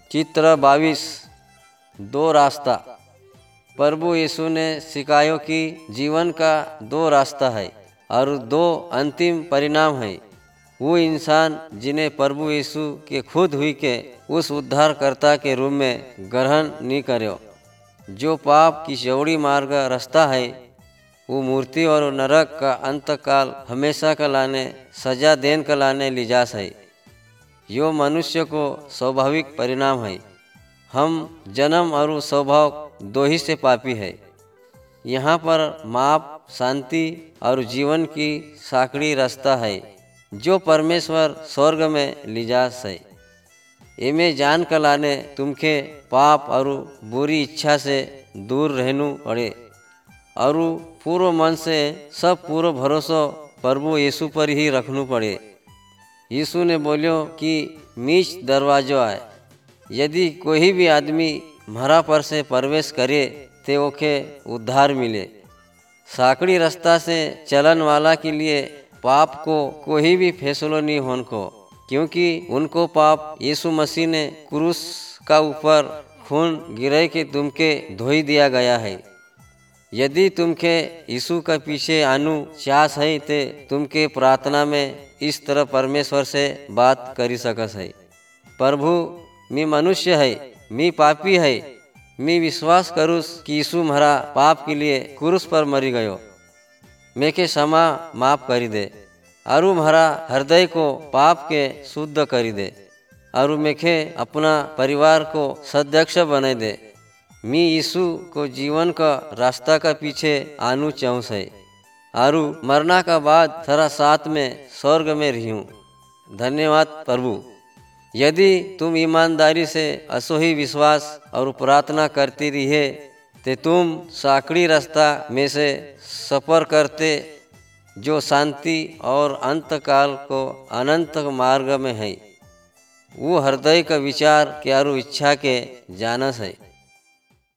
चित्र 22 दो रास्ता। प्रभु यीशु ने सिखाया कि जीवन का दो रास्ता है और दो अंतिम परिणाम है। वो इंसान जिन्हें प्रभु यीशु के खुद हुई के उस उद्धारकर्ता के रूप में ग्रहण नहीं करो, जो पाप की चौड़ी मार्ग रास्ता है, वो मूर्ति और नरक का अंतकाल हमेशा का लाने सजा देन का लाने लिजास है। यो मनुष्य को स्वाभाविक परिणाम है। हम जन्म और स्वभाव दो ही से पापी है। यहाँ पर माप, शांति और जीवन की साकड़ी रास्ता है, जो परमेश्वर स्वर्ग में लिजास है। एमे जान कर लाने तुमके पाप और बुरी इच्छा से दूर रहनु पड़े और पूर्ण मन से सब पूरा भरोसा प्रभु यीशु पर ही रखनु पड़े। यीशु ने बोलियो कि मीच दरवाजा है, यदि कोई भी आदमी मरा पर से प्रवेश करे ते ओके उद्धार मिले। साकड़ी रास्ता से चलन वाला के लिए पाप को कोई भी फैसलो नहीं होने को, क्योंकि उनको पाप यीशु मसीह ने क्रूस का ऊपर खून गिराए के तुमके धोई दिया गया है। यदि तुमके यीशु का पीछे आनु चास है ते तुमके प्रार्थना में इस तरह परमेश्वर से बात करी सकस है। प्रभु, मैं मनुष्य है, मैं पापी है, मैं विश्वास करूस कि यीशु हमारा पाप के लिए क्रूस पर मरी गयो। मैं के क्षमा माफ करी दे और हमारा हृदय को पाप के शुद्ध करी दे और मेखे अपना परिवार को सदस्य बना दे। मैं यीशु को जीवन का रास्ता का पीछे आनू चाहूँ है और मरना का बाद थरा साथ में स्वर्ग में रहूँ। धन्यवाद प्रभु। यदि तुम ईमानदारी से असोही विश्वास और प्रार्थना करती रहे तो तुम साकड़ी रास्ता में से सफ़र करते, जो शांति और अंतकाल को अनंत मार्ग में है। वो हृदय का विचार के और इच्छा के जानस है।